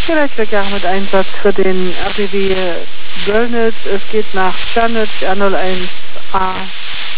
Vielleicht sogar mit Einsatz für den RBW Göllnitz. Es geht nach Czernitz, R01A